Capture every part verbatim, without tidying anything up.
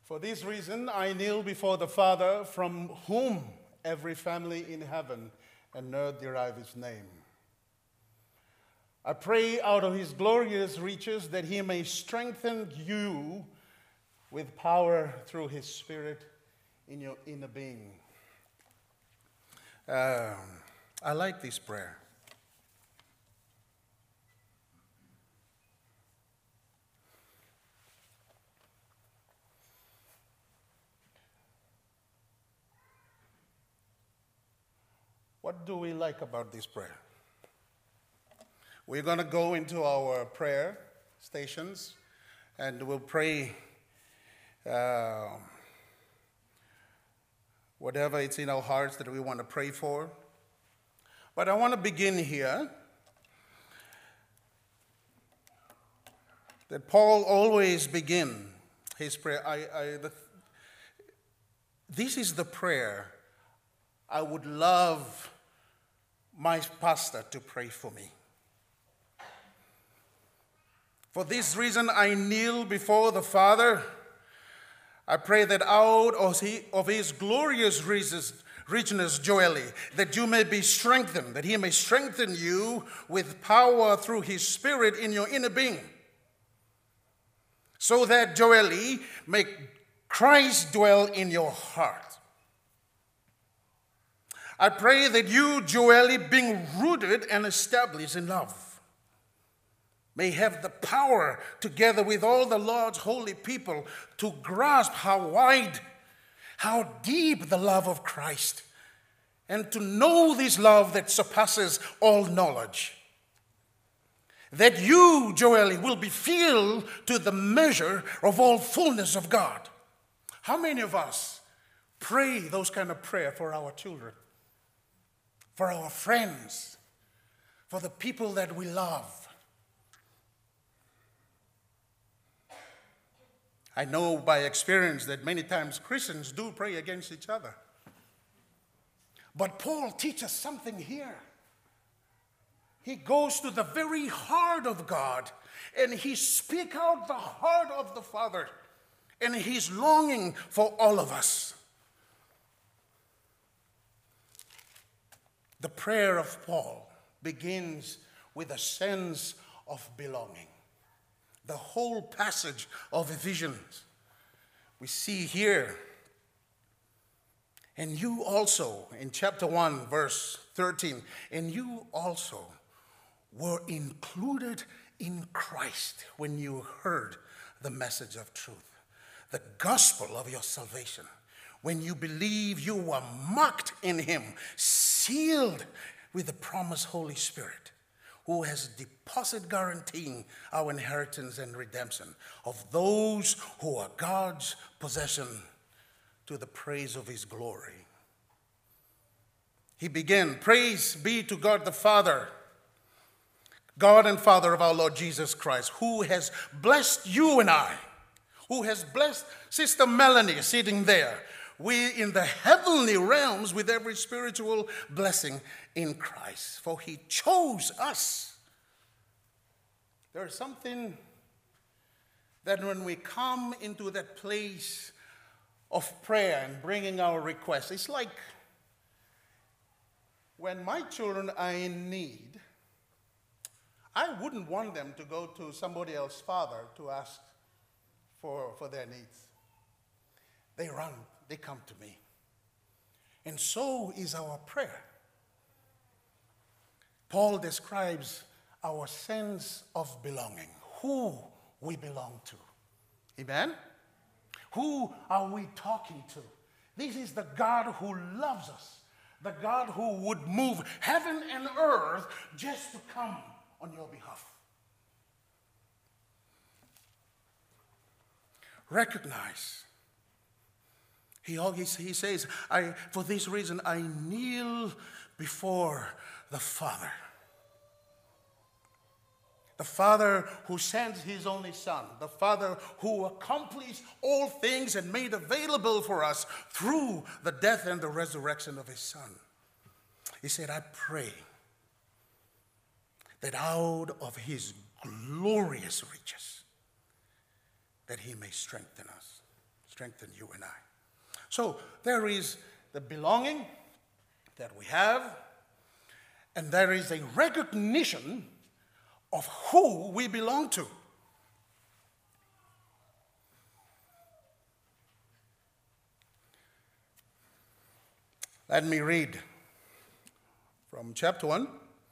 For this reason, I kneel before the Father, from whom every family in heaven and earth derive its name. I pray out of his glorious riches that he may strengthen you with power through his Spirit in your inner being. Um, I like this prayer. What do we like about this prayer? We're going to go into our prayer stations and we'll pray uh, whatever it's in our hearts that we want to pray for. But I want to begin here that Paul always begin his prayer. I, I, the, this is the prayer I would love my pastor to pray for me. For this reason, I kneel before the Father. I pray that out of his glorious richness, Joely, that you may be strengthened, that he may strengthen you with power through his Spirit in your inner being, so that, Joely, may Christ dwell in your heart. I pray that you, Joely, being rooted and established in love, may have the power, together with all the Lord's holy people, to grasp how wide, how deep the love of Christ, and to know this love that surpasses all knowledge. That you, Joely, will be filled to the measure of all fullness of God. How many of us pray those kind of prayer for our children, for our friends, for the people that we love? I know by experience that many times Christians do pray against each other. But Paul teaches something here. He goes to the very heart of God and he speaks out the heart of the Father, and he's longing for all of us. The prayer of Paul begins with a sense of belonging. The whole passage of Ephesians, we see here. And you also, in chapter one, verse thirteen, and you also were included in Christ when you heard the message of truth, the gospel of your salvation. When you believe, you were marked in him, sealed with the promised Holy Spirit, who has deposit guaranteeing our inheritance and redemption of those who are God's possession, to the praise of his glory. He began, praise be to God the Father, God and Father of our Lord Jesus Christ, who has blessed you and I, who has blessed Sister Melanie sitting there, we in the heavenly realms with every spiritual blessing in Christ. For he chose us. There is something that when we come into that place of prayer and bringing our requests, it's like when my children are in need, I wouldn't want them to go to somebody else's father to ask for, for their needs. They run, they come to me. And so is our prayer. Paul describes our sense of belonging, who we belong to. Amen? Who are we talking to? This is the God who loves us, the God who would move heaven and earth just to come on your behalf. Recognize. He always he says, I, for this reason, I kneel before the Father. The Father who sends his only Son. The Father who accomplished all things and made available for us through the death and the resurrection of his Son. He said, I pray that out of his glorious riches, that he may strengthen us. strengthen you and I. So there is the belonging that we have, and there is a recognition of who we belong to. Let me read from chapter one.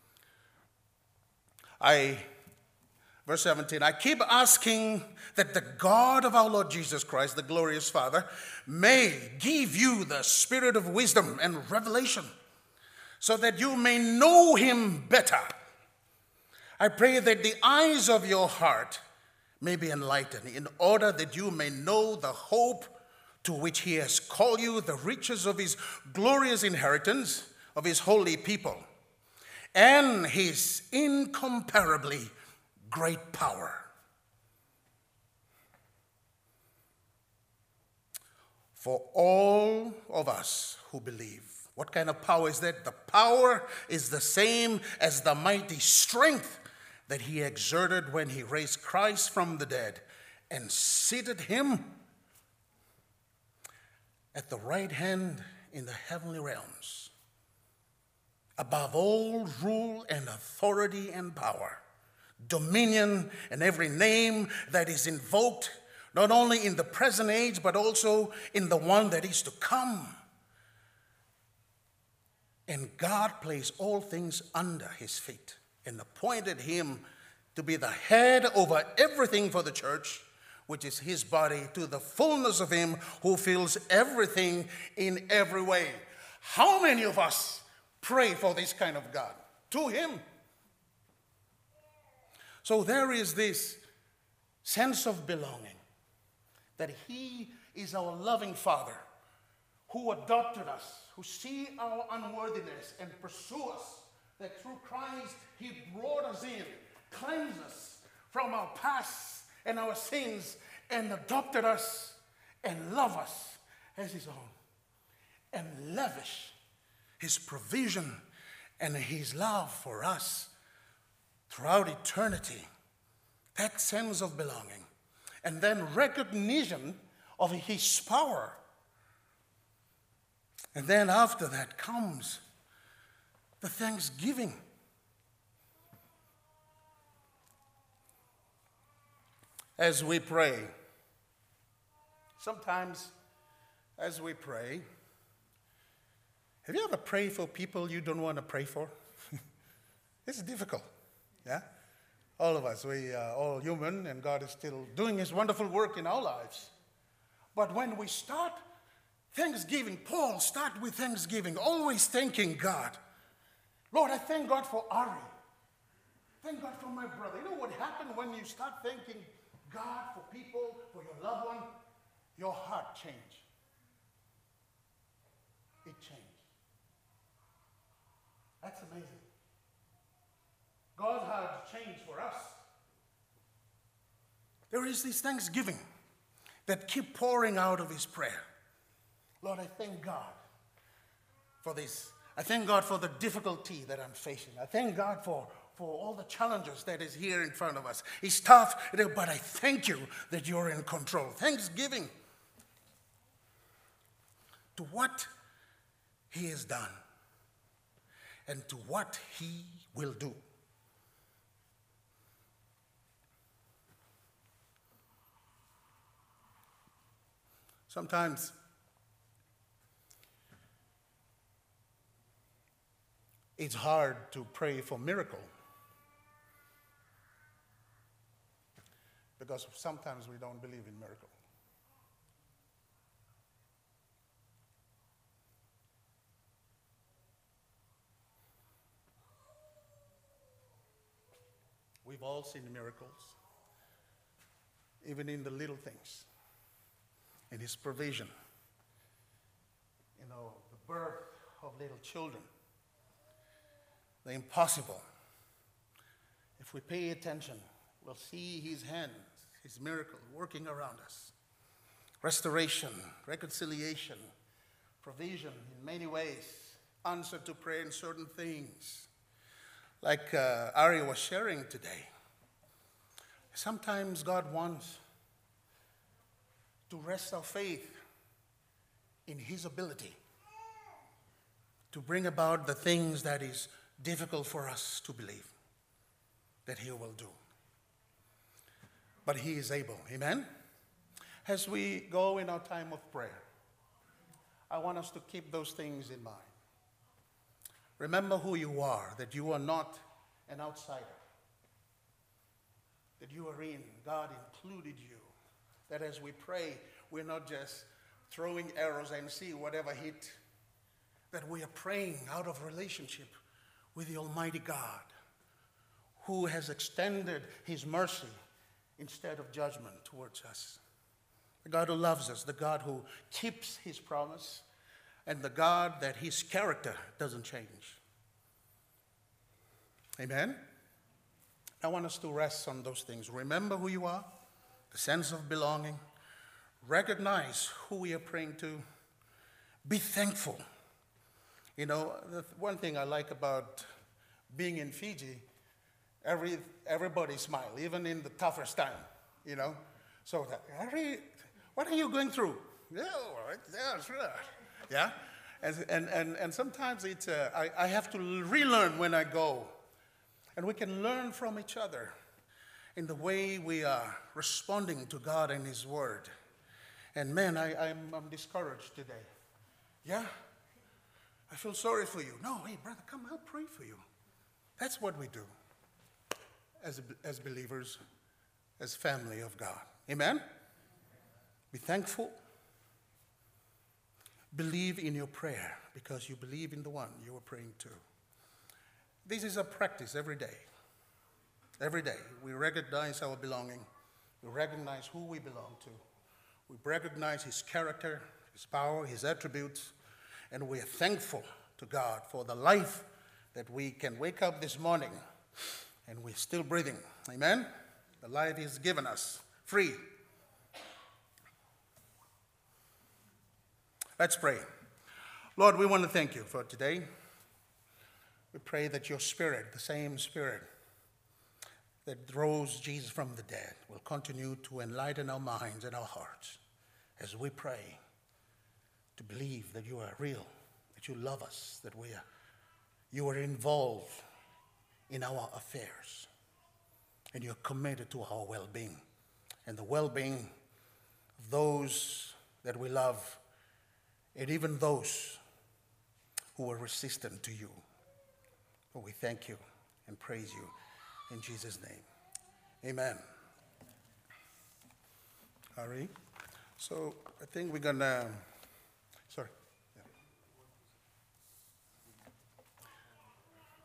I, verse seventeen, I keep asking that the God of our Lord Jesus Christ, the glorious Father, may give you the spirit of wisdom and revelation so that you may know him better. I pray that the eyes of your heart may be enlightened in order that you may know the hope to which he has called you, the riches of his glorious inheritance of his holy people, and his incomparably great power. For all of us who believe. What kind of power is that? The power is the same as the mighty strength that he exerted when he raised Christ from the dead and seated him at the right hand in the heavenly realms, above all rule and authority and power, dominion and every name that is invoked, not only in the present age, but also in the one that is to come. And God placed all things under his feet and appointed him to be the head over everything for the church, which is his body, to the fullness of him who fills everything in every way. How many of us pray for this kind of God? To him. So there is this sense of belonging, that he is our loving Father who adopted us, who see our unworthiness and pursue us, that through Christ he brought us in, cleansed us from our past and our sins, and adopted us and loved us as his own, and lavished his provision and his love for us throughout eternity. That sense of belonging. And then recognition of his power. And then after that comes the thanksgiving. As we pray, sometimes as we pray, have you ever prayed for people you don't want to pray for? It's difficult, yeah? All of us, we are all human, and God is still doing his wonderful work in our lives. But when we start Thanksgiving, Paul started with thanksgiving, always thanking God. Lord, I thank God for Ari. Thank God for my brother. You know what happened when you start thanking God for people, for your loved one? Your heart changed. It changed. That's amazing. God's heart changed for us. There is this thanksgiving that keep pouring out of his prayer. Lord, I thank God for this. I thank God for the difficulty that I'm facing. I thank God for, for all the challenges that is here in front of us. It's tough, but I thank you that you're in control. Thanksgiving to what he has done and to what he will do. Sometimes it's hard to pray for miracle because sometimes we don't believe in miracle. We've all seen miracles, even in the little things. In his provision, you know, the birth of little children, the impossible. If we pay attention, we'll see his hand, his miracle working around us. Restoration, reconciliation, provision in many ways, answer to prayer in certain things. Like uh, Ari was sharing today, sometimes God wants to rest our faith in his ability to bring about the things that is difficult for us to believe that he will do. But he is able. Amen? As we go in our time of prayer, I want us to keep those things in mind. Remember who you are, that you are not an outsider, that you are in. God included you. That as we pray, we're not just throwing arrows and see whatever hit, that we are praying out of relationship with the Almighty God, who has extended his mercy instead of judgment towards us. The God who loves us, the God who keeps his promise, and the God that his character doesn't change. Amen? I want us to rest on those things. Remember who you are, the sense of belonging. Recognize who we are praying to. Be thankful. You know, the one thing I like about being in Fiji, every everybody smile, even in the toughest time, you know. So, that, Harry, what are you going through? Yeah, all right, yeah, sure. Yeah? And, and, and, and sometimes it's, uh, I, I have to relearn when I go. And we can learn from each other in the way we are responding to God and his word. And man, I, I'm, I'm discouraged today. Yeah? I feel sorry for you. No, hey, brother, come, I'll pray for you. That's what we do as, as believers, as family of God. Amen? Be thankful. Believe in your prayer because you believe in the one you are praying to. This is a practice every day. Every day we recognize our belonging. We recognize who we belong to. We recognize his character, his power, his attributes, and we are thankful to God for the life that we can wake up this morning and we're still breathing. Amen? The life he's given us, free. Let's pray. Lord, we want to thank you for today. We pray that your spirit, the same spirit that rose Jesus from the dead, will continue to enlighten our minds and our hearts as we pray to believe that you are real, that you love us, that we are, you are involved in our affairs, and you're committed to our well-being and the well-being of those that we love, and even those who are resistant to you. But we thank you and praise you in Jesus' name. Amen. Harry, so I think we're going to